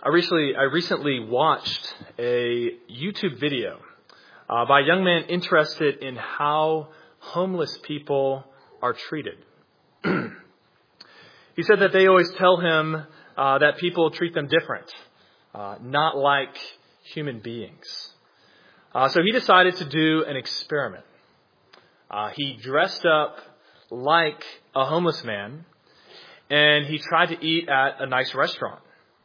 I recently watched a YouTube video by a young man interested in how homeless people are treated. He said that they always tell him that people treat them different, not like human beings. So he decided to do an experiment. He dressed up like a homeless man, and he tried to eat at a nice restaurant.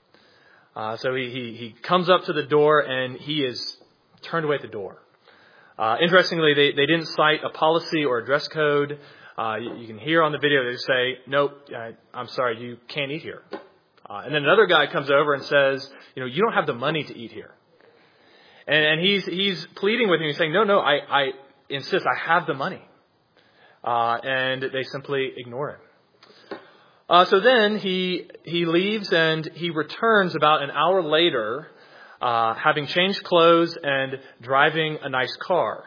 So he comes up to the door, and he is turned away at the door. Interestingly, they didn't cite a policy or a dress code. You can hear on the video they say, "Nope, I'm sorry, you can't eat here." And then another guy comes over and says, "You don't have the money to eat here." And he's pleading with him. He's saying, "No, I insist. I have the money." And they simply ignore him. So then he leaves, and he returns about an hour later, having changed clothes and driving a nice car.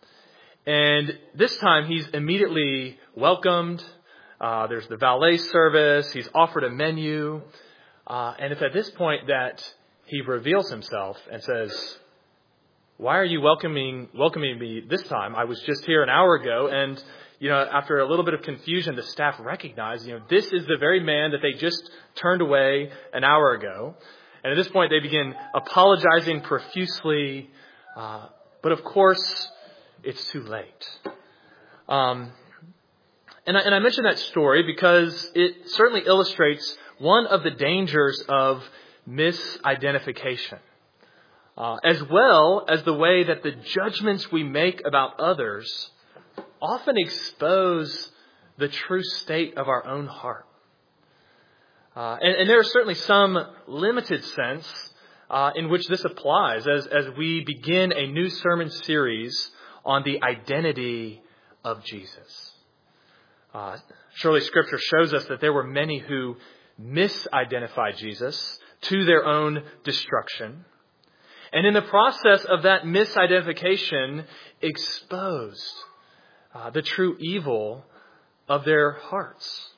And this time he's immediately welcomed. There's the valet service. He's offered a menu. And it's at this point that he reveals himself and says, "Why are you welcoming me this time? I was just here an hour ago." And after a little bit of confusion, the staff recognized, this is the very man that they just turned away an hour ago. And at this point, they begin apologizing profusely. But of course, it's too late. And I mention that story because it certainly illustrates one of the dangers of misidentification, as well as the way that the judgments we make about others often expose the true state of our own heart. And there is certainly some limited sense in which this applies as we begin a new sermon series on the identity of Jesus. Surely Scripture shows us that there were many who misidentified Jesus to their own destruction. And in the process of that misidentification, exposed the true evil of their hearts.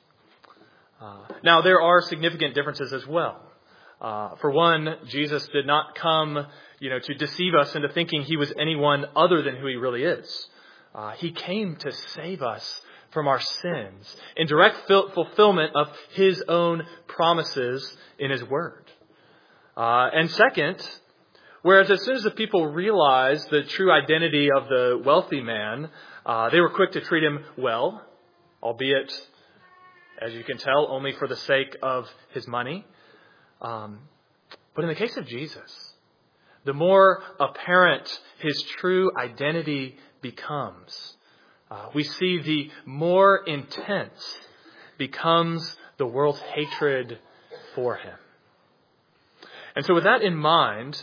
Now, there are significant differences as well. For one, Jesus did not come, to deceive us into thinking he was anyone other than who he really is. He came to save us from our sins in direct fulfillment of his own promises in his word. And second, whereas as soon as the people realized the true identity of the wealthy man, they were quick to treat him well, albeit, as you can tell, only for the sake of his money. But in the case of Jesus, the more apparent his true identity becomes, we see the more intense becomes the world's hatred for him. And so with that in mind,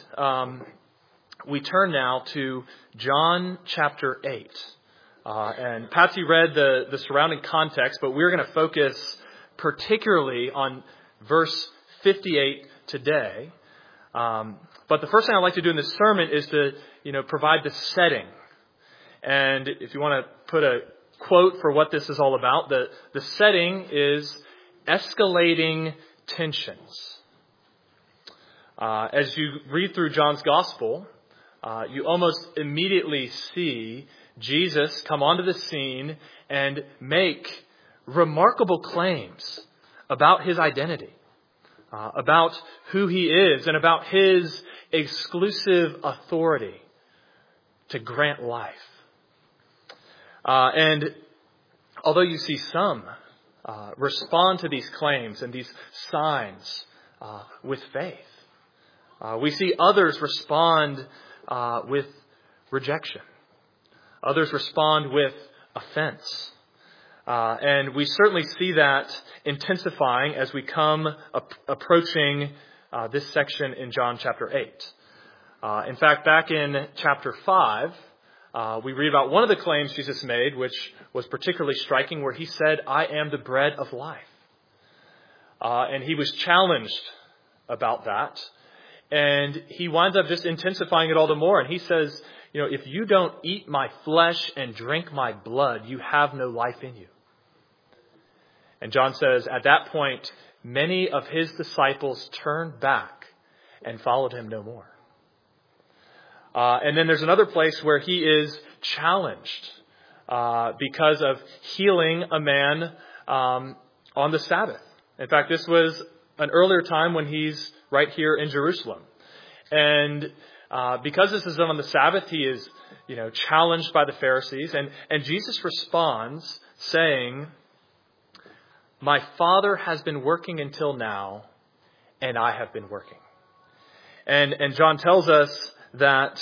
we turn now to John chapter 8. And Patsy read the surrounding context, but we're going to focus particularly on verse 58 today. But the first thing I'd like to do in this sermon is to, provide the setting. And if you want to put a quote for what this is all about, the setting is escalating tensions. As you read through John's gospel, you almost immediately see Jesus come onto the scene and make remarkable claims about his identity, about who he is, and about his exclusive authority to grant life. And although you see some respond to these claims and these signs with faith, we see others respond with rejection. Others respond with offense. And we certainly see that intensifying as we come approaching this section in John chapter 8. In fact, back in chapter 5, we read about one of the claims Jesus made, which was particularly striking, where he said, "I am the bread of life." And he was challenged about that. And he winds up just intensifying it all the more. And he says, if you don't eat my flesh and drink my blood, you have no life in you. And John says, at that point, many of his disciples turned back and followed him no more. And then there's another place where he is challenged because of healing a man on the Sabbath. In fact, this was an earlier time when he's right here in Jerusalem. And because this is on the Sabbath, he is, challenged by the Pharisees. And Jesus responds saying, "My Father has been working until now, and I have been working." And John tells us that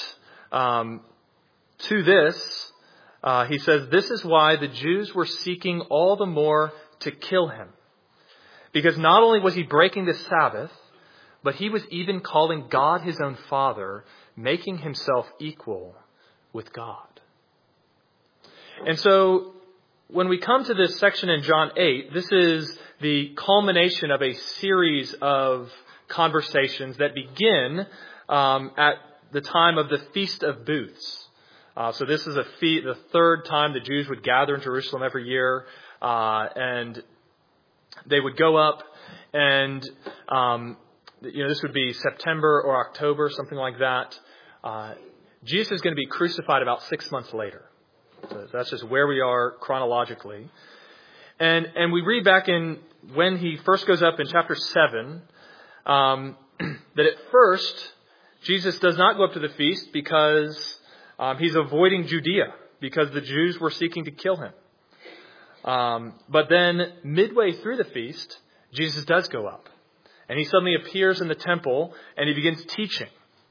to this, he says, "This is why the Jews were seeking all the more to kill him. Because not only was he breaking the Sabbath, but he was even calling God his own Father, making himself equal with God." And so when we come to this section in John 8, this is the culmination of a series of conversations that begin at the time of the Feast of Booths. So this is the third time the Jews would gather in Jerusalem every year, and they would go up, and this would be September or October, something like that. Jesus is going to be crucified about 6 months later. So that's just where we are chronologically. And we read back in when he first goes up in chapter 7, that at first Jesus does not go up to the feast because he's avoiding Judea, because the Jews were seeking to kill him. But then midway through the feast, Jesus does go up. And he suddenly appears in the temple and he begins teaching.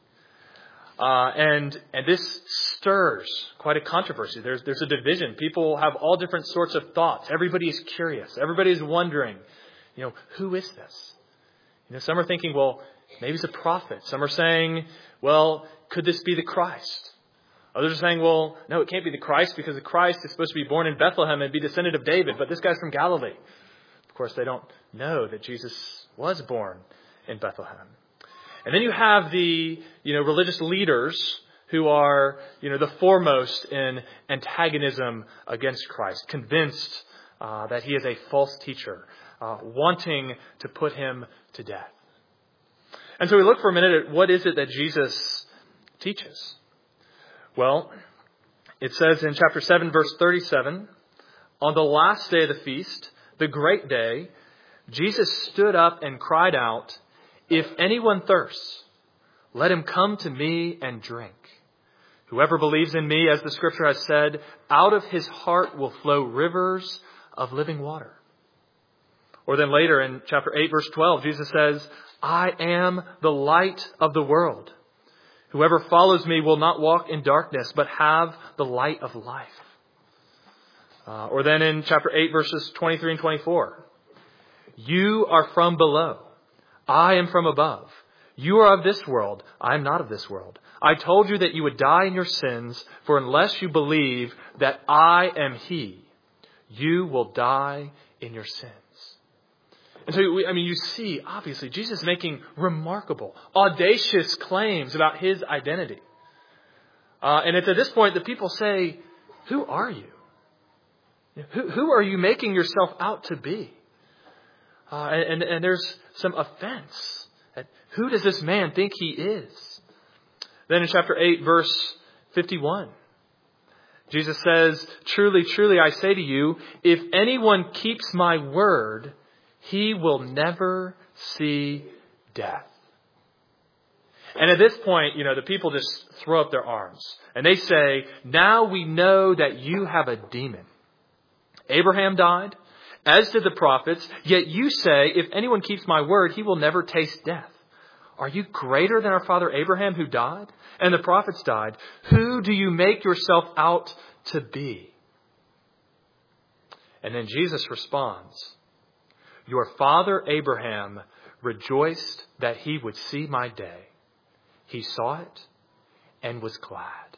And this stirs quite a controversy. There's a division. People have all different sorts of thoughts. Everybody is curious. Everybody is wondering, who is this? Some are thinking, well, maybe he's a prophet. Some are saying, well, could this be the Christ? Others are saying, well, no, it can't be the Christ because the Christ is supposed to be born in Bethlehem and be descendant of David, but this guy's from Galilee. Of course, they don't know that Jesus was born in Bethlehem. And then you have the, religious leaders who are, the foremost in antagonism against Christ, convinced that he is a false teacher, wanting to put him to death. And so we look for a minute at what is it that Jesus teaches. Well, it says in chapter 7, verse 37, "On the last day of the feast, the great day, Jesus stood up and cried out, 'If anyone thirsts, let him come to me and drink. Whoever believes in me, as the scripture has said, out of his heart will flow rivers of living water.'" Or then later in chapter 8, verse 12, Jesus says, "I am the light of the world. Whoever follows me will not walk in darkness, but have the light of life." Or then in chapter 8, verses 23 and 24, "You are from below. I am from above. You are of this world. I am not of this world. I told you that you would die in your sins, for unless you believe that I am He, you will die in your sins." And so, you see, obviously, Jesus making remarkable, audacious claims about his identity. And it's at this point that people say, who are you? Who are you making yourself out to be? And there's some offense. Who does this man think he is? Then in chapter 8, verse 51, Jesus says, "Truly, truly, I say to you, if anyone keeps my word, he will never see death." And at this point, the people just throw up their arms. And they say, "Now we know that you have a demon. Abraham died, as did the prophets, yet you say, if anyone keeps my word, he will never taste death. Are you greater than our father Abraham, who died? And the prophets died. Who do you make yourself out to be?" And then Jesus responds, "Your father Abraham rejoiced that he would see my day. He saw it and was glad."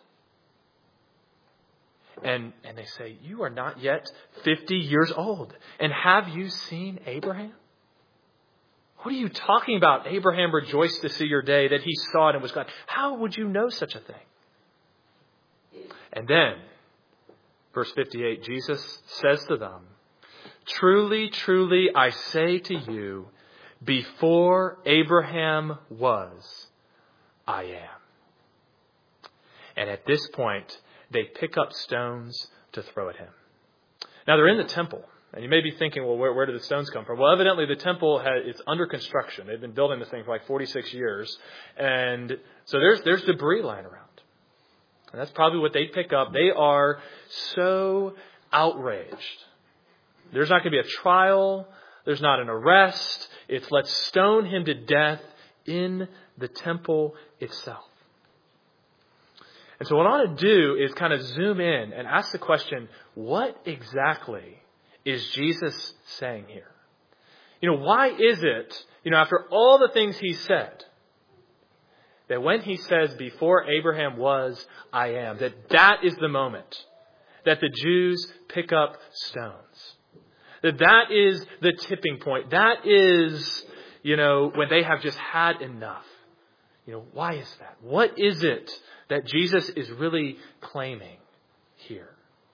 And they say, "You are not yet 50 years old. And have you seen Abraham?" What are you talking about? Abraham rejoiced to see your day, that he saw it and was glad. How would you know such a thing? And then, verse 58, Jesus says to them, "Truly, truly, I say to you, before Abraham was, I am. And at this point, they pick up stones to throw at him. Now, they're in the temple. And you may be thinking, well, where did the stones come from? Well, evidently the temple it's under construction. They've been building this thing for like 46 years. And so there's debris lying around. And that's probably what they pick up. They are so outraged. There's not going to be a trial. There's not an arrest. It's let's stone him to death in the temple itself. And so what I want to do is kind of zoom in and ask the question, what exactly is Jesus saying here? Why is it, after all the things he said, that when he says, before Abraham was, I am, that is the moment that the Jews pick up stones? That is the tipping point. That is, when they have just had enough. Why is that? What is it that Jesus is really claiming here?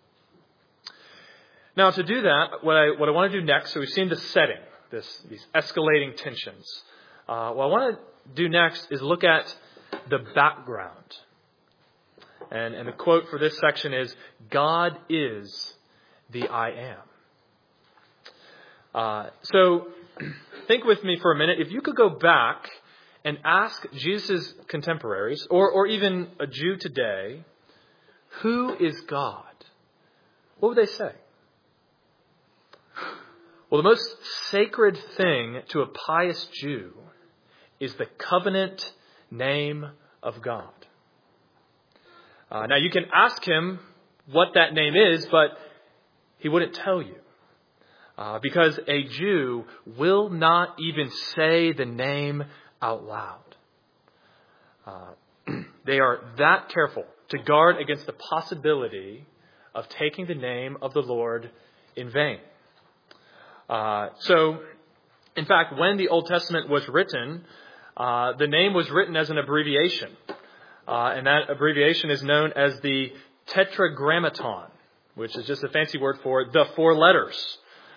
Now, to do that, what I want to do next, so we've seen the setting, these escalating tensions. What I want to do next is look at the background. And the quote for this section is, God is the I am. So think with me for a minute. If you could go back and ask Jesus' contemporaries, or even a Jew today, who is God? What would they say? Well, the most sacred thing to a pious Jew is the covenant name of God. Now, you can ask him what that name is, but he wouldn't tell you. Because a Jew will not even say the name out loud. They are that careful to guard against the possibility of taking the name of the Lord in vain. So, in fact, when the Old Testament was written, the name was written as an abbreviation. And that abbreviation is known as the Tetragrammaton, which is just a fancy word for the 4 letters.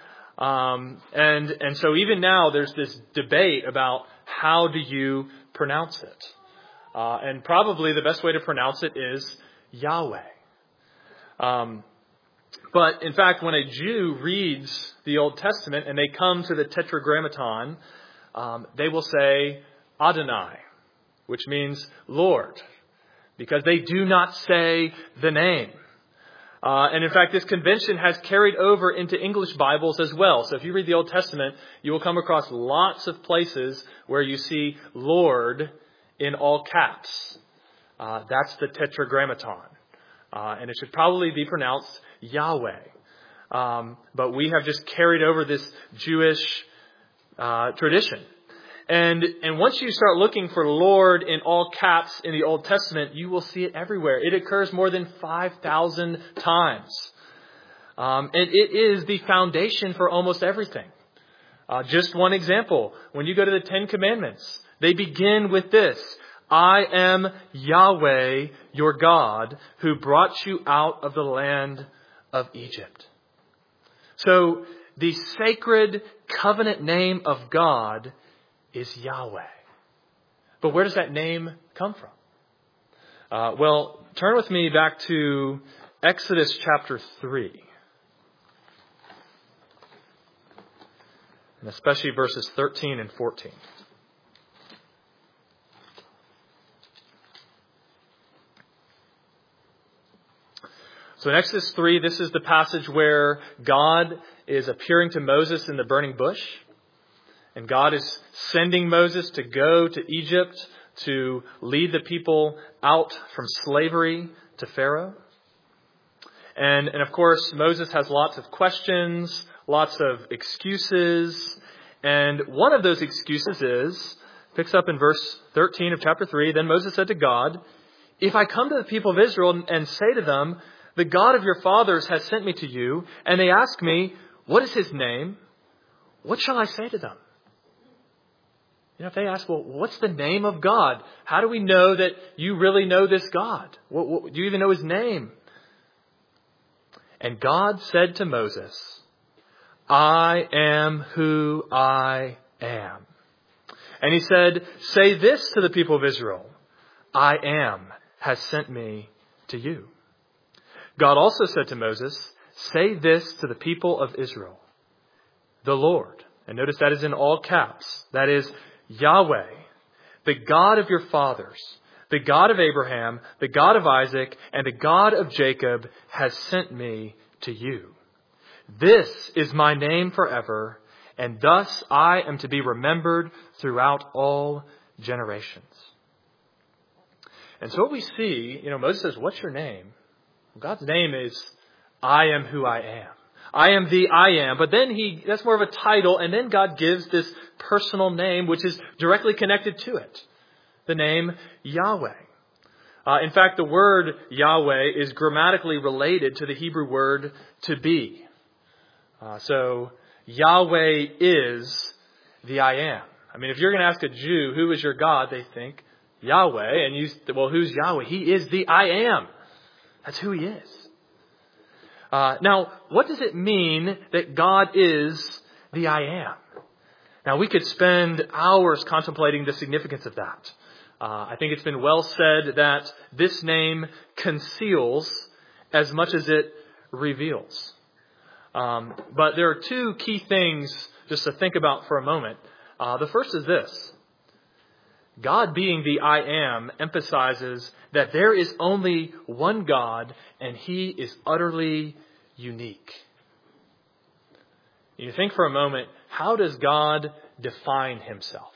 And so even now there's this debate about how do you pronounce it. And probably the best way to pronounce it is Yahweh. But in fact, when a Jew reads the Old Testament and they come to the Tetragrammaton, they will say Adonai, which means Lord, because they do not say the name. And in fact, this convention has carried over into English Bibles as well. So if you read the Old Testament, you will come across lots of places where you see Lord in all caps. That's the Tetragrammaton. And it should probably be pronounced Yahweh. But we have just carried over this Jewish tradition. And once you start looking for Lord in all caps in the Old Testament, you will see it everywhere. It occurs more than 5,000 times. And it is the foundation for almost everything. Just one example. When you go to the 10 Commandments, they begin with this: I am Yahweh, your God, who brought you out of the land of Egypt. So the sacred covenant name of God is Yahweh. But where does that name come from? Well, turn with me back to Exodus chapter 3. And especially verses 13 and 14. So in Exodus 3, this is the passage where God is appearing to Moses in the burning bush. And God is sending Moses to go to Egypt to lead the people out from slavery to Pharaoh. And of course, Moses has lots of questions, lots of excuses. And one of those excuses picks up in verse 13 of chapter 3. Then Moses said to God, if I come to the people of Israel and say to them, the God of your fathers has sent me to you, and they ask me, what is his name? What shall I say to them? If they ask, well, what's the name of God? How do we know that you really know this God? Do you even know his name? And God said to Moses, I am who I am. And he said, say this to the people of Israel, I am has sent me to you. God also said to Moses, say this to the people of Israel, the Lord, and notice that is in all caps, that is Yahweh, the God of your fathers, the God of Abraham, the God of Isaac, and the God of Jacob has sent me to you. This is my name forever, and thus I am to be remembered throughout all generations. And so what we see, Moses says, what's your name? God's name is, I am who I am. I am the I am. But then that's more of a title. And then God gives this personal name, which is directly connected to it. The name Yahweh. In fact, the word Yahweh is grammatically related to the Hebrew word to be. So Yahweh is the I am. I mean, if you're going to ask a Jew, who is your God? They think Yahweh. And who's Yahweh? He is the I am. That's who he is. Now, what does it mean that God is the I am? Now, we could spend hours contemplating the significance of that. I think it's been well said that this name conceals as much as it reveals. But there are two key things just to think about for a moment. The first is this. God being the I am emphasizes that there is only one God and he is utterly unique. You think for a moment, how does God define himself?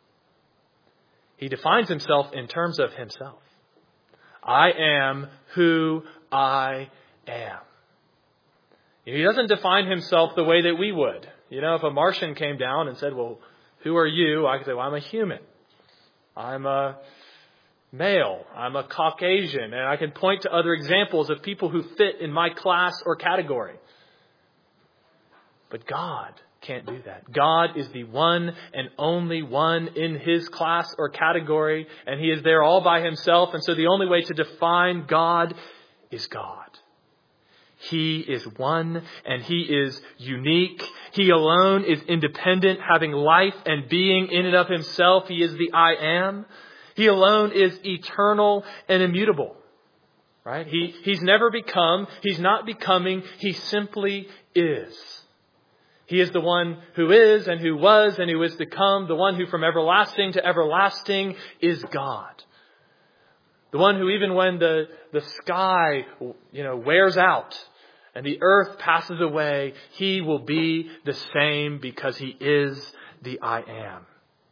He defines himself in terms of himself. I am who I am. He doesn't define himself the way that we would. If a Martian came down and said, well, who are you? I could say, well, I'm a human. I'm a male. I'm a Caucasian. And I can point to other examples of people who fit in my class or category. But God can't do that. God is the one and only one in his class or category. And he is there all by himself. And so the only way to define God is God. He is one and he is unique. He alone is independent, having life and being in and of himself. He is the I am. He alone is eternal and immutable. Right? He's never become. He's not becoming. He simply is. He is the one who is and who was and who is to come. The one who from everlasting to everlasting is God. The one who even when the sky, wears out and the earth passes away, he will be the same because he is the I am.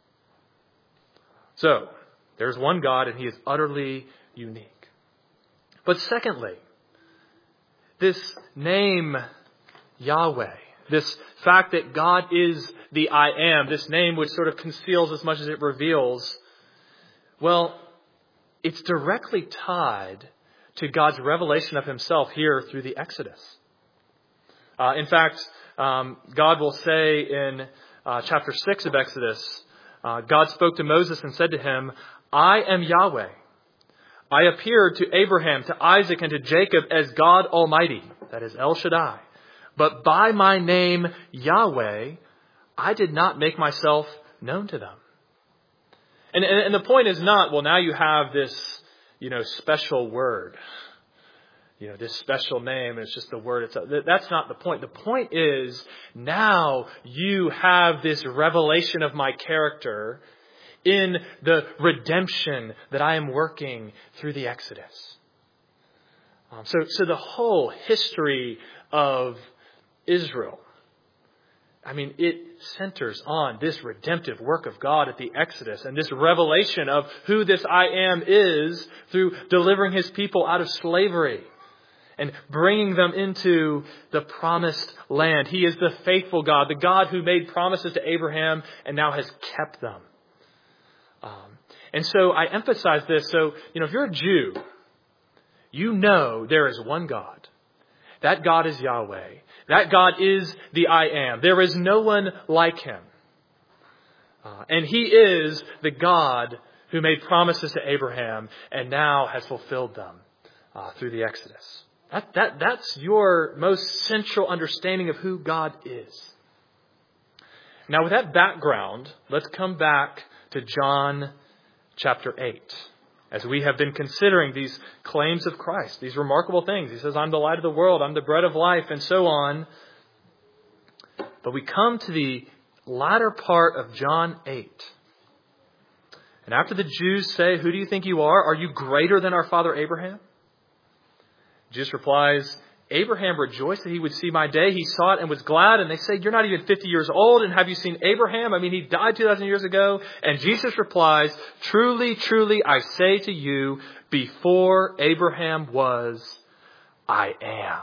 So, there's one God and he is utterly unique. But secondly, this name Yahweh, this fact that God is the I am, this name which sort of conceals as much as it reveals, well, it's directly tied to God's revelation of himself here through the Exodus. In fact, God will say in chapter 6 of Exodus, God spoke to Moses and said to him, I am Yahweh. I appeared to Abraham, to Isaac, and to Jacob as God Almighty, that is El Shaddai. But by my name, Yahweh, I did not make myself known to them. And the point is not, well, now you have this, special word, this special name. It's just the word itself. That's not the point. The point is now you have this revelation of my character in the redemption that I am working through the Exodus. So the whole history of Israel, it centers on this redemptive work of God at the Exodus and this revelation of who this I am is through delivering his people out of slavery and bringing them into the promised land. He is the faithful God, the God who made promises to Abraham and now has kept them. And so I emphasize this. So, if you're a Jew, there is one God. That God is Yahweh. That God is the I am. There is no one like him. And he is the God who made promises to Abraham and now has fulfilled them through the Exodus. That's your most central understanding of who God is. Now, with that background, let's come back to John chapter 8. As we have been considering these claims of Christ, these remarkable things. He says, I'm the light of the world, I'm the bread of life, and so on. But we come to the latter part of John 8. And after the Jews say, who do you think you are? Are you greater than our father Abraham? Jesus replies, Abraham rejoiced that he would see my day. He saw it and was glad. And they say, you're not even 50 years old. And have you seen Abraham? I mean, he died 2,000 years ago. And Jesus replies, truly, truly, I say to you, before Abraham was, I am.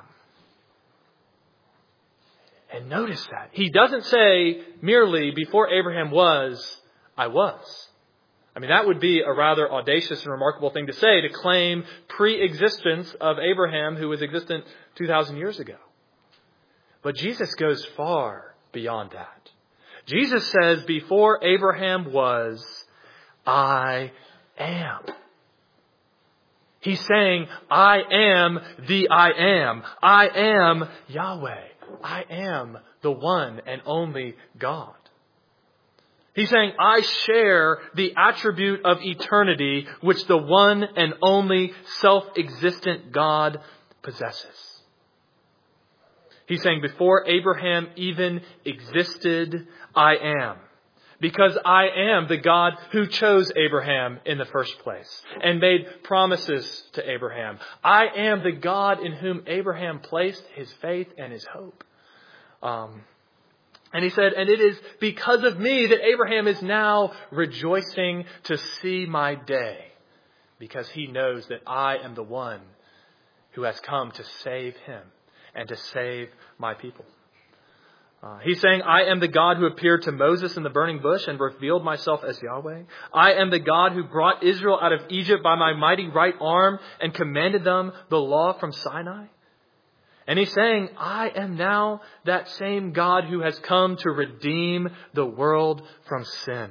And notice that. He doesn't say merely, before Abraham was, I was. I mean, that would be a rather audacious and remarkable thing to say, to claim pre-existence of Abraham who was existent 2,000 years ago. But Jesus goes far beyond that. Jesus says, before Abraham was, I am. He's saying, I am the I am. I am Yahweh. I am the one and only God. He's saying, I share the attribute of eternity which the one and only self-existent God possesses. He's saying, before Abraham even existed, I am. Because I am the God who chose Abraham in the first place and made promises to Abraham. I am the God in whom Abraham placed his faith and his hope. And he said, and it is because of me that Abraham is now rejoicing to see my day, because he knows that I am the one who has come to save him and to save my people. He's saying, I am the God who appeared to Moses in the burning bush and revealed myself as Yahweh. I am the God who brought Israel out of Egypt by my mighty right arm and commanded them the law from Sinai. And he's saying, I am now that same God who has come to redeem the world from sin.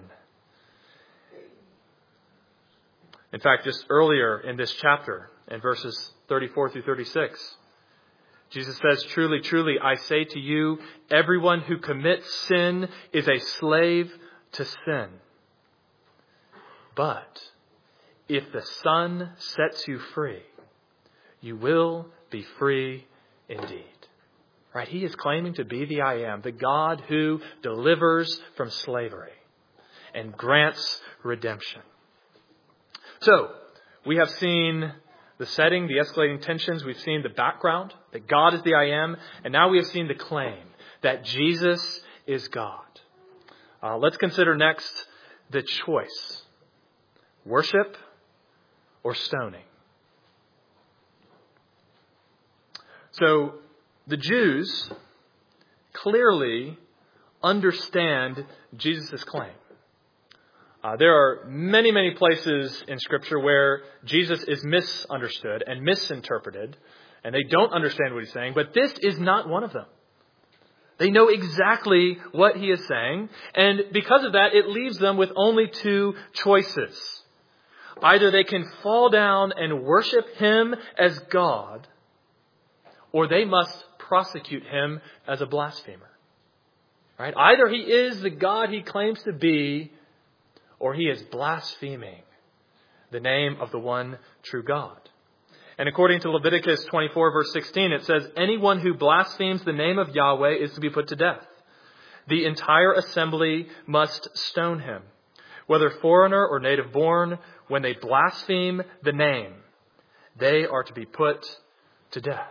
In fact, just earlier in this chapter, in verses 34 through 36, Jesus says, truly, truly, I say to you, everyone who commits sin is a slave to sin. But if the Son sets you free, you will be free indeed. Right? He is claiming to be the I am, the God who delivers from slavery and grants redemption. So, we have seen the setting, the escalating tensions. We've seen the background, that God is the I am. And now we have seen the claim that Jesus is God. Let's consider next the choice. Worship or stoning. So the Jews clearly understand Jesus' claim. There are many, many places in Scripture where Jesus is misunderstood and misinterpreted, and they don't understand what he's saying, but this is not one of them. They know exactly what he is saying, and because of that, it leaves them with only two choices. Either they can fall down and worship him as God, or they must prosecute him as a blasphemer. Right? Either he is the God he claims to be, or he is blaspheming the name of the one true God. And according to Leviticus 24, verse 16, it says, anyone who blasphemes the name of Yahweh is to be put to death. The entire assembly must stone him, whether foreigner or native born. When they blaspheme the name, they are to be put to death.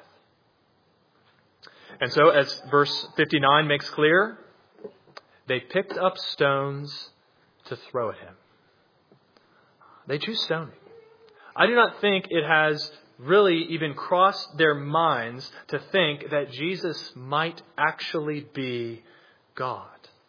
And so, as verse 59 makes clear, they picked up stones to throw at him. They choose stoning. I do not think it has really even crossed their minds to think that Jesus might actually be God.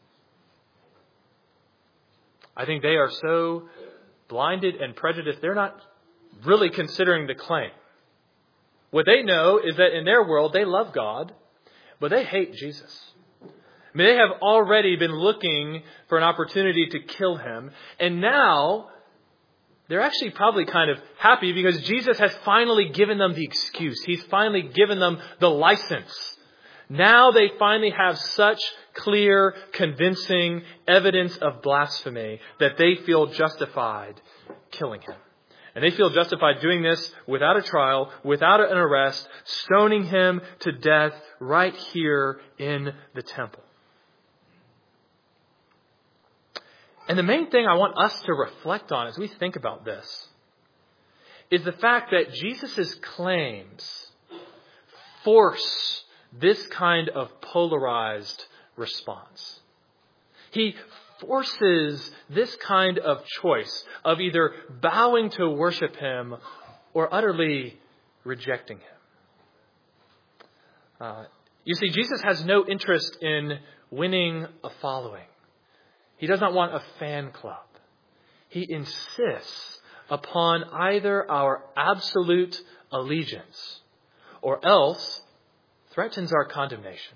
I think they are so blinded and prejudiced, they're not really considering the claim. What they know is that in their world, they love God, but they hate Jesus. I mean, they have already been looking for an opportunity to kill him. And now they're actually probably kind of happy because Jesus has finally given them the excuse. He's finally given them the license. Now they finally have such clear, convincing evidence of blasphemy that they feel justified killing him. And they feel justified doing this without a trial, without an arrest, stoning him to death right here in the temple. And the main thing I want us to reflect on as we think about this is the fact that Jesus' claims force this kind of polarized response. He forces this kind of choice of either bowing to worship him or utterly rejecting him. You see, Jesus has no interest in winning a following. He does not want a fan club. He insists upon either our absolute allegiance or else threatens our condemnation.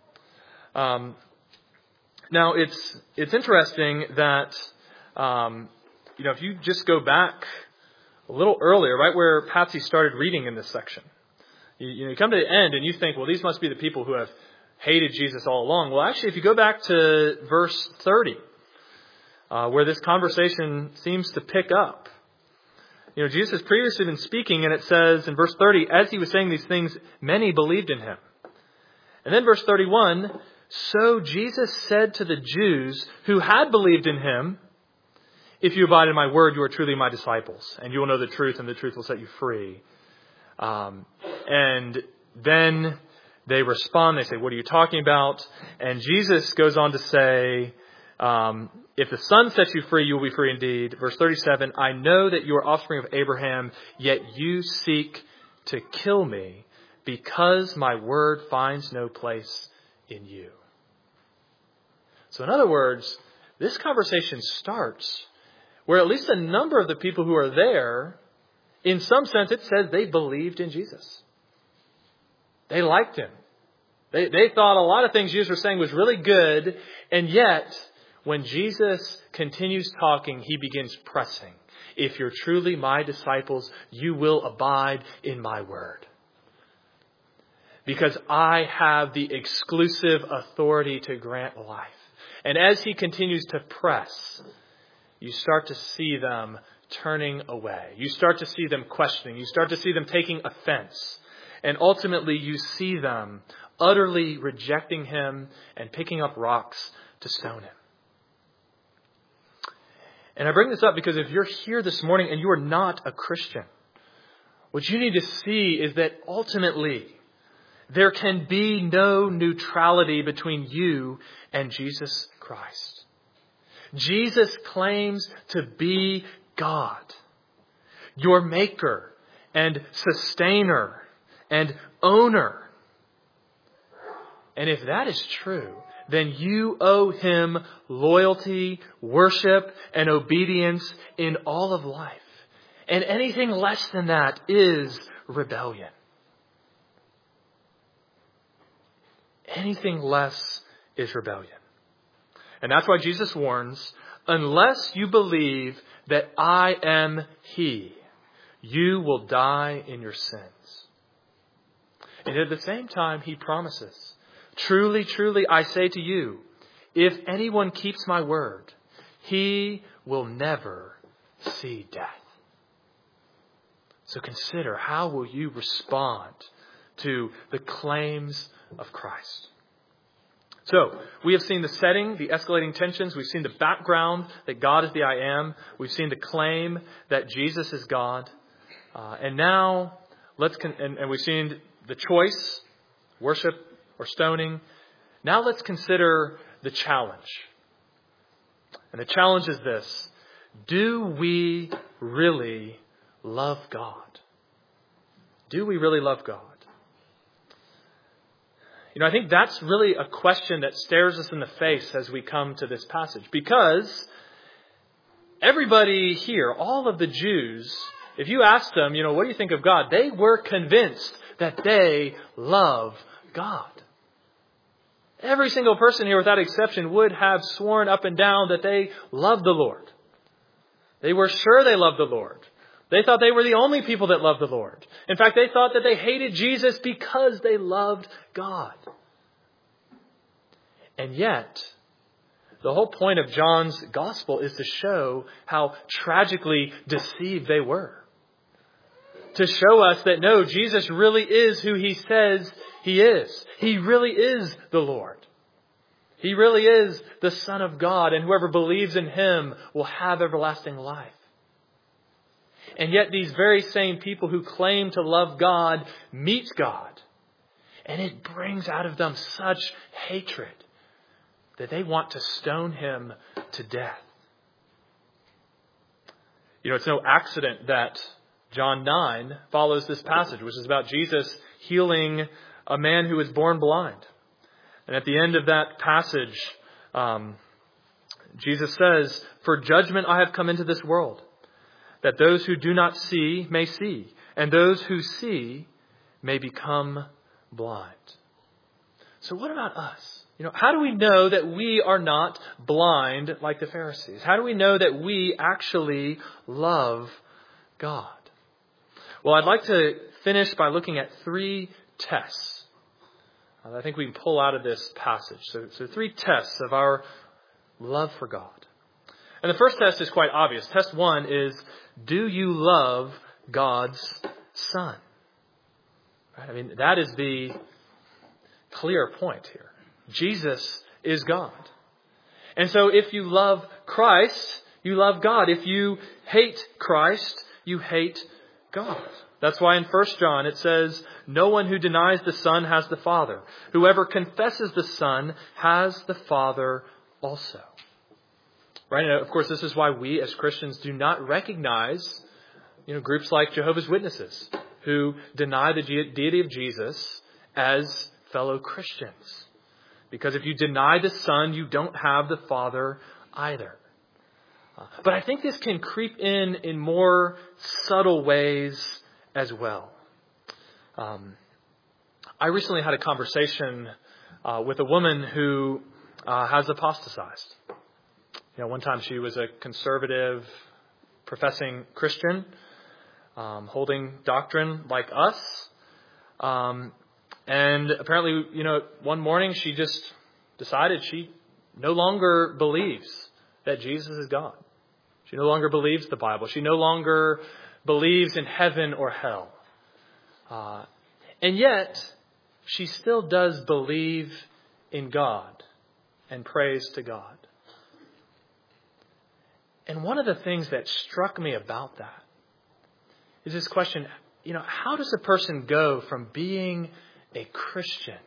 Now, it's interesting that, if you just go back a little earlier, right where Patsy started reading in this section, you come to the end and you think, well, these must be the people who have hated Jesus all along. Well, actually, if you go back to verse 30, where this conversation seems to pick up, Jesus has previously been speaking, and it says in verse 30, as he was saying these things, many believed in him. And then verse 31, so Jesus said to the Jews who had believed in him, if you abide in my word, you are truly my disciples, and you will know the truth, and the truth will set you free. And then they respond, they say, what are you talking about? And Jesus goes on to say, if the Son sets you free, you will be free indeed. Verse 37, I know that you are offspring of Abraham, yet you seek to kill me because my word finds no place in you. So in other words, this conversation starts where at least a number of the people who are there, in some sense, it says they believed in Jesus. They liked him. They thought a lot of things Jesus was saying was really good, and yet when Jesus continues talking, he begins pressing. If you're truly my disciples, you will abide in my word. Because I have the exclusive authority to grant life. And as he continues to press, you start to see them turning away. You start to see them questioning. You start to see them taking offense. And ultimately you see them utterly rejecting him and picking up rocks to stone him. And I bring this up because if you're here this morning and you are not a Christian, what you need to see is that ultimately there can be no neutrality between you and Jesus Christ. Jesus claims to be God, your maker and sustainer and owner. And if that is true, then you owe him loyalty, worship, and obedience in all of life. And anything less than that is rebellion. Anything less is rebellion. And that's why Jesus warns, unless you believe that I am he, you will die in your sins. And at the same time, he promises, truly, truly, I say to you, if anyone keeps my word, he will never see death. So consider, how will you respond to the claims of Christ? So, we have seen the setting, the escalating tensions. We've seen the background that God is the I am. We've seen the claim that Jesus is God. And now, and we've seen the choice, worship or stoning. Now let's consider the challenge. And the challenge is this: do we really love God? Do we really love God? I think that's really a question that stares us in the face as we come to this passage. Because everybody here, all of the Jews, if you ask them, what do you think of God? They were convinced that they love God. Every single person here, without exception, would have sworn up and down that they loved the Lord. They were sure they loved the Lord. They thought they were the only people that loved the Lord. In fact, they thought that they hated Jesus because they loved God. And yet, the whole point of John's gospel is to show how tragically deceived they were. To show us that no, Jesus really is who he says he is. He really is the Lord. He really is the Son of God, and whoever believes in him will have everlasting life. And yet these very same people who claim to love God meet God. And it brings out of them such hatred that they want to stone him to death. It's no accident that John 9 follows this passage, which is about Jesus healing a man who was born blind. And at the end of that passage, Jesus says, "For judgment I have come into this world, that those who do not see may see, and those who see may become blind." So what about us? How do we know that we are not blind like the Pharisees? How do we know that we actually love God? Well, I'd like to finish by looking at 3 tests I think we can pull out of this passage. So 3 tests of our love for God. And the first test is quite obvious. Test 1 is, do you love God's Son? Right? That is the clear point here. Jesus is God. And so if you love Christ, you love God. If you hate Christ, you hate God. That's why in 1 John it says, "No one who denies the Son has the Father. Whoever confesses the Son has the Father also." Right? And of course, this is why we as Christians do not recognize, groups like Jehovah's Witnesses who deny the deity of Jesus as fellow Christians. Because if you deny the Son, you don't have the Father either. But I think this can creep in more subtle ways as well. I recently had a conversation with a woman who has apostatized. One time she was a conservative, professing Christian, holding doctrine like us. And apparently, one morning she just decided she no longer believes that Jesus is God. She no longer believes the Bible. She no longer believes in heaven or hell. And yet, she still does believe in God and prays to God. And one of the things that struck me about that is this question, how does a person go from being a Christian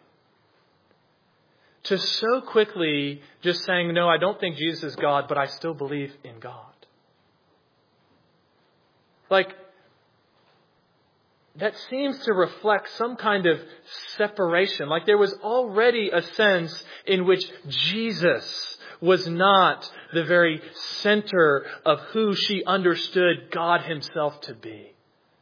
to so quickly just saying, no, I don't think Jesus is God, but I still believe in God? That seems to reflect some kind of separation. There was already a sense in which Jesus was not the very center of who she understood God himself to be.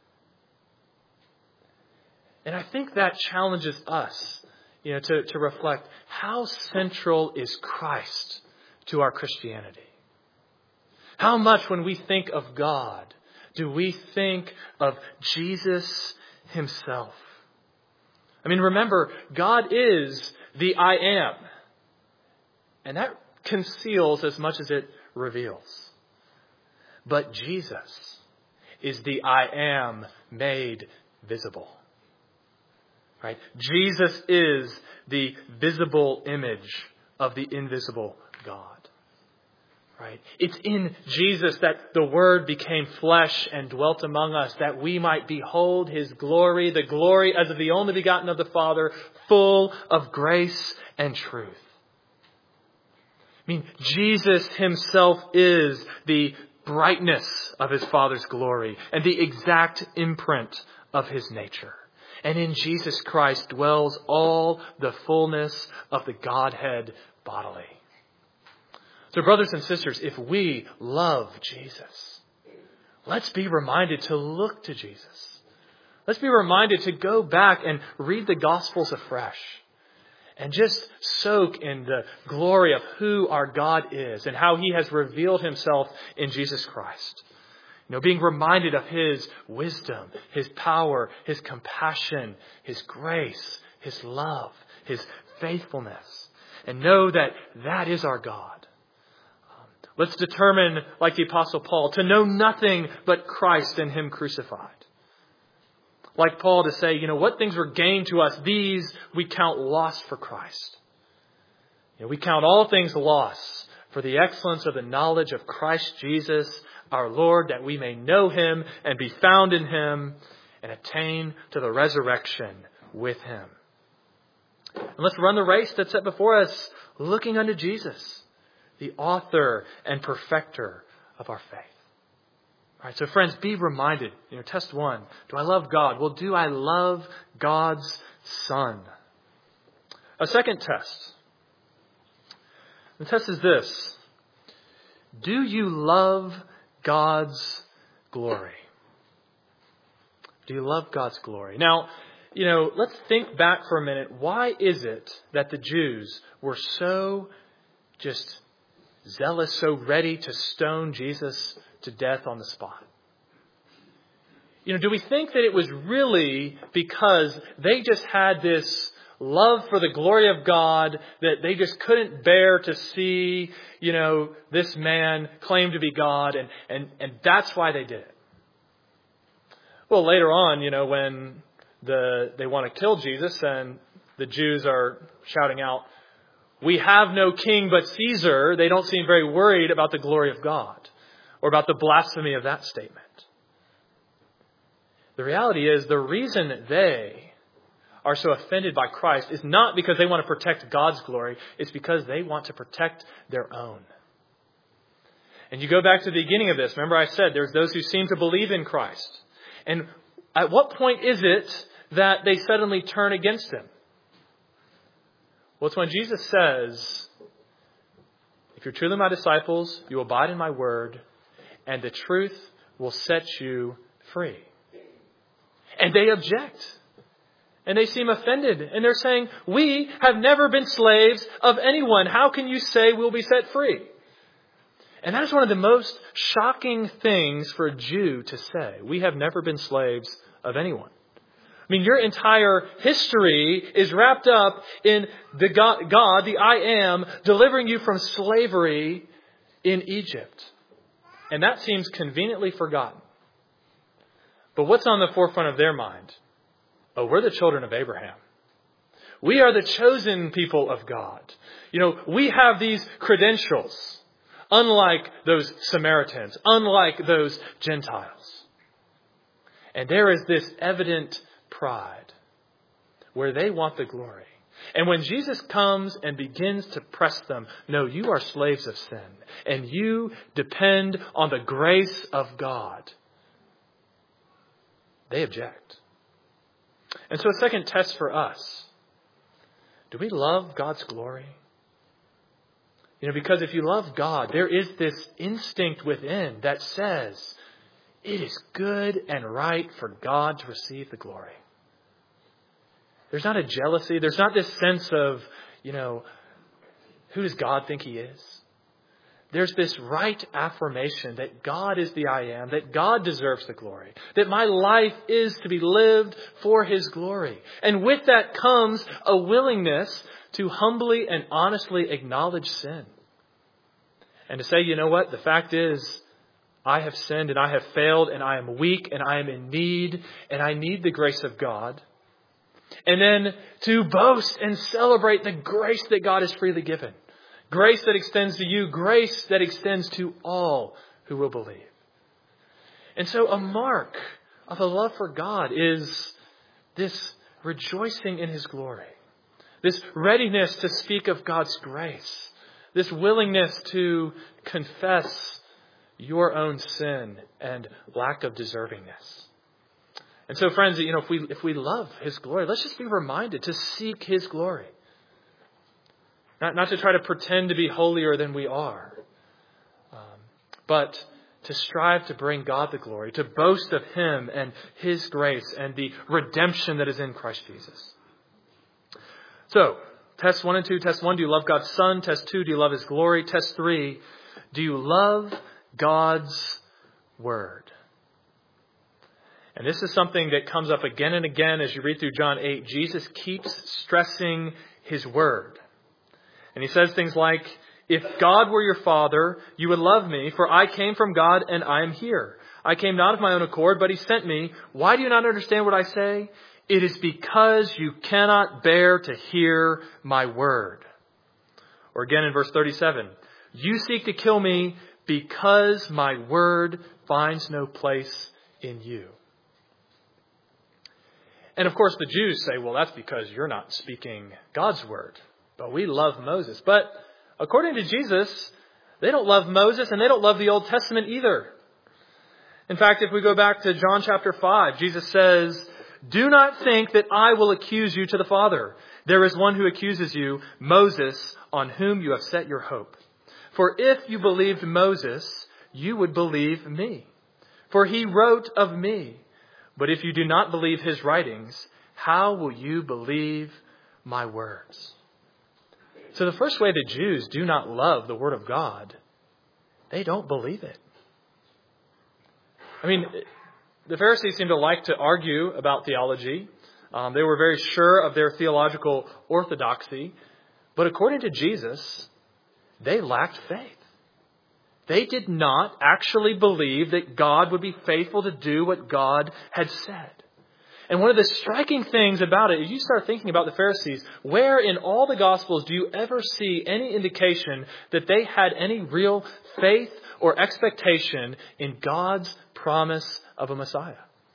And I think that challenges us, to reflect, how central is Christ to our Christianity? How much when we think of God, do we think of Jesus himself? Remember, God is the I am. And that conceals as much as it reveals. But Jesus is the I am made visible. Right? Jesus is the visible image of the invisible God. Right? It's in Jesus that the Word became flesh and dwelt among us, that we might behold his glory, the glory as of the only begotten of the Father, full of grace and truth. Jesus himself is the brightness of his Father's glory and the exact imprint of his nature. And in Jesus Christ dwells all the fullness of the Godhead bodily. So brothers and sisters, if we love Jesus, let's be reminded to look to Jesus. Let's be reminded to go back and read the Gospels afresh and just soak in the glory of who our God is and how he has revealed himself in Jesus Christ. Being reminded of his wisdom, his power, his compassion, his grace, his love, his faithfulness. and know that that is our God. Let's determine, like the Apostle Paul, to know nothing but Christ and Him crucified. Like Paul, to say, what things were gained to us, these we count loss for Christ. We count all things loss for the excellence of the knowledge of Christ Jesus, our Lord, that we may know Him and be found in Him and attain to the resurrection with Him. And let's run the race that's set before us, looking unto Jesus, the author and perfecter of our faith. All right, so friends, be reminded, test one. Do I love God? Well, do I love God's Son? A second test. The test is this. Do you love God's glory? Do you love God's glory? Now, let's think back for a minute. Why is it that the Jews were so just zealous, so ready to stone Jesus to death on the spot? Do we think that it was really because they just had this love for the glory of God that they just couldn't bear to see, this man claim to be God, and that's why they did it? Well, later on, when they want to kill Jesus and the Jews are shouting out, "We have no king but Caesar," they don't seem very worried about the glory of God or about the blasphemy of that statement. The reality is the reason they are so offended by Christ is not because they want to protect God's glory. It's because they want to protect their own. And you go back to the beginning of this. Remember I said there's those who seem to believe in Christ. And at what point is it that they suddenly turn against Him? Well, it's when Jesus says, "If you're truly my disciples, you abide in my word, and the truth will set you free." And they object. And they seem offended. And they're saying, "We have never been slaves of anyone. How can you say we'll be set free?" And that is one of the most shocking things for a Jew to say. We have never been slaves of anyone. I mean, your entire history is wrapped up in the God, the I Am, delivering you from slavery in Egypt. And that seems conveniently forgotten. But what's on the forefront of their mind? Oh, we're the children of Abraham. We are the chosen people of God. We have these credentials, unlike those Samaritans, unlike those Gentiles. And there is this evident pride where they want the glory. And when Jesus comes and begins to press them, "No, you are slaves of sin, and you depend on the grace of God," they object. And so a second test for us. Do we love God's glory? Because if you love God, there is this instinct within that says it is good and right for God to receive the glory. There's not a jealousy. There's not this sense of, who does God think He is? There's this right affirmation that God is the I Am, that God deserves the glory, that my life is to be lived for His glory. And with that comes a willingness to humbly and honestly acknowledge sin. And to say, what? The fact is, I have sinned and I have failed and I am weak and I am in need and I need the grace of God. And then to boast and celebrate the grace that God has freely given. Grace that extends to you, grace that extends to all who will believe. And so a mark of a love for God is this rejoicing in His glory, this readiness to speak of God's grace, this willingness to confess your own sin and lack of deservingness. And so, friends, if we love His glory, let's just be reminded to seek His glory. Not to try to pretend to be holier than we are, but to strive to bring God the glory, to boast of Him and His grace and the redemption that is in Christ Jesus. So, test 1 and 2. Test 1, do you love God's Son? Test 2, do you love His glory? Test 3, do you love God's Word? And this is something that comes up again and again as you read through John 8. Jesus keeps stressing His Word. And he says things like, if God were your Father, you would love me, for I came from God and I am here. I came not of my own accord, but He sent me. Why do you not understand what I say? It is because you cannot bear to hear my word. Or again in verse 37, you seek to kill me because my word finds no place in you. And of course the Jews say, well, that's because you're not speaking God's word. But we love Moses. But according to Jesus, they don't love Moses and they don't love the Old Testament either. In fact, if we go back to John chapter 5, Jesus says, do not think that I will accuse you to the Father. There is one who accuses you, Moses, on whom you have set your hope. For if you believed Moses, you would believe me. For he wrote of me. But if you do not believe his writings, how will you believe my words? So the first way the Jews do not love the Word of God, they don't believe it. I mean, the Pharisees seem to like to argue about theology. They were very sure of their theological orthodoxy. But according to Jesus, they lacked faith. They did not actually believe that God would be faithful to do what God had said. And one of the striking things about it is you start thinking about the Pharisees. Where in all the Gospels do you ever see any indication that they had any real faith or expectation in God's promise of a Messiah?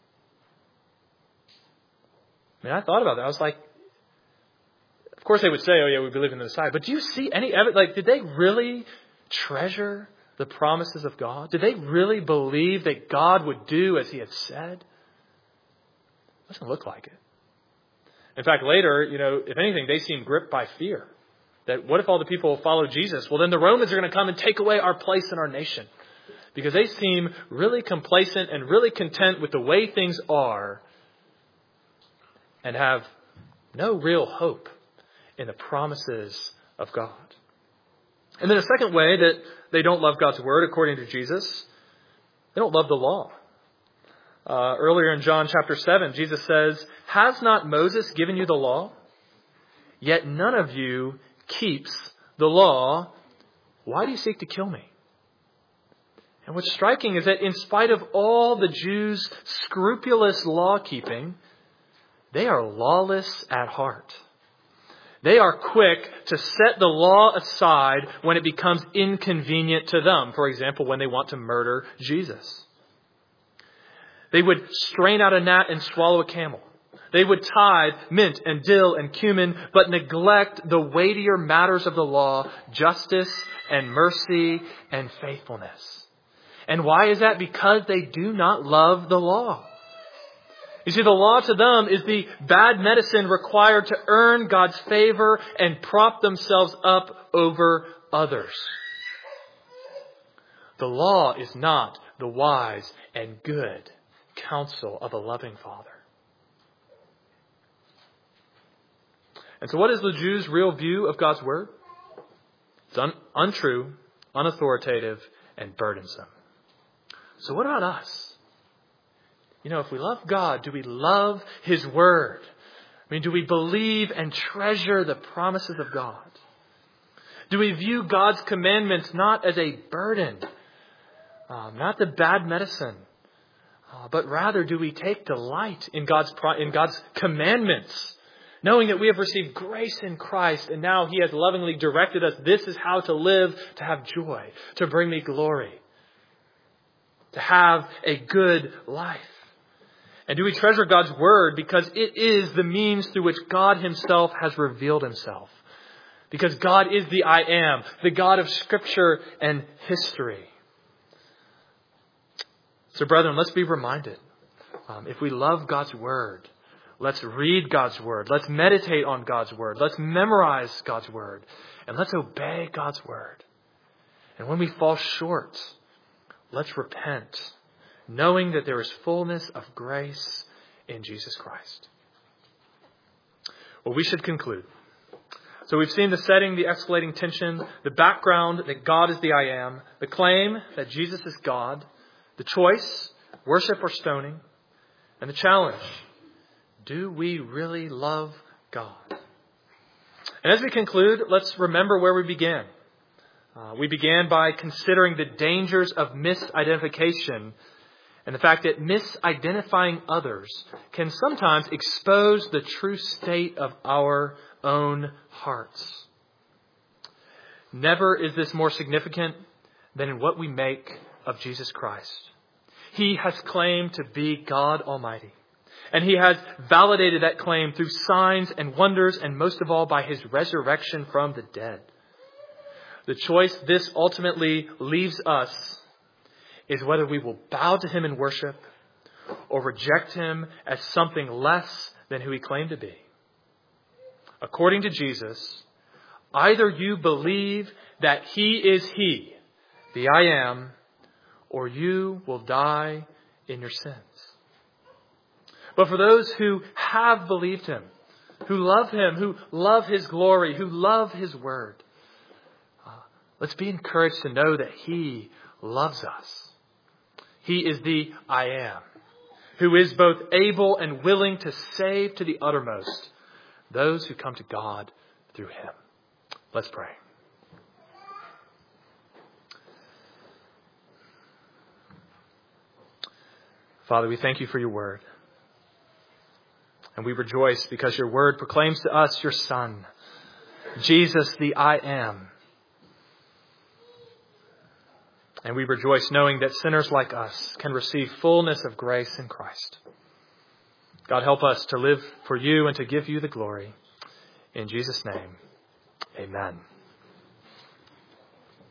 I mean, I thought about that. I was like, of course they would say, oh yeah, we believe in the Messiah. But do you see any evidence? Like, did they really treasure the promises of God? Did they really believe that God would do as He had said? It doesn't look like it. In fact, later, if anything, they seem gripped by fear. That what if all the people follow Jesus? Well, then the Romans are going to come and take away our place in our nation. Because they seem really complacent and really content with the way things are and have no real hope in the promises of God. And then a second way that they don't love God's word, according to Jesus, they don't love the law. Earlier in John chapter 7, Jesus says, has not Moses given you the law? Yet none of you keeps the law. Why do you seek to kill me? And what's striking is that in spite of all the Jews' scrupulous law keeping, they are lawless at heart. They are quick to set the law aside when it becomes inconvenient to them. For example, when they want to murder Jesus. They would strain out a gnat and swallow a camel. They would tithe mint and dill and cumin, but neglect the weightier matters of the law, justice and mercy and faithfulness. And why is that? Because they do not love the law. You see, the law to them is the bad medicine required to earn God's favor and prop themselves up over others. The law is not the wise and good counsel of a loving Father. And so what is the Jews' real view of God's word? It's untrue, unauthoritative, and burdensome. So what about us? If we love God, do we love His word? I mean, do we believe and treasure the promises of God? Do we view God's commandments not as a burden, not the bad medicine, but rather do we take delight in God's commandments, knowing that we have received grace in Christ and now He has lovingly directed us, this is how to live, to have joy, to bring me glory, to have a good life. And do we treasure God's word because it is the means through which God Himself has revealed Himself? Because God is the I Am, the God of Scripture and history. So brethren, let's be reminded. If we love God's word, let's read God's word. Let's meditate on God's word. Let's memorize God's word. And let's obey God's word. And when we fall short, let's repent, knowing that there is fullness of grace in Jesus Christ. Well, we should conclude. So we've seen the setting, the escalating tension, the background that God is the I Am, the claim that Jesus is God, the choice, worship or stoning, and the challenge, do we really love God? And as we conclude, let's remember where we began. We began by considering the dangers of misidentification and the fact that misidentifying others can sometimes expose the true state of our own hearts. Never is this more significant than in what we make of Jesus Christ. He has claimed to be God Almighty. And He has validated that claim through signs and wonders, and most of all by His resurrection from the dead. The choice this ultimately leaves us is whether we will bow to Him in worship or reject Him as something less than who He claimed to be. According to Jesus, either you believe that He is He, the I Am, or you will die in your sins. But for those who have believed Him, who love Him, who love His glory, who love His word, let's be encouraged to know that He loves us. He is the I Am, who is both able and willing to save to the uttermost those who come to God through Him. Let's pray. Father, we thank You for Your word. And we rejoice because Your word proclaims to us Your Son, Jesus the I Am. And we rejoice knowing that sinners like us can receive fullness of grace in Christ. God, help us to live for You and to give You the glory. In Jesus' name, amen.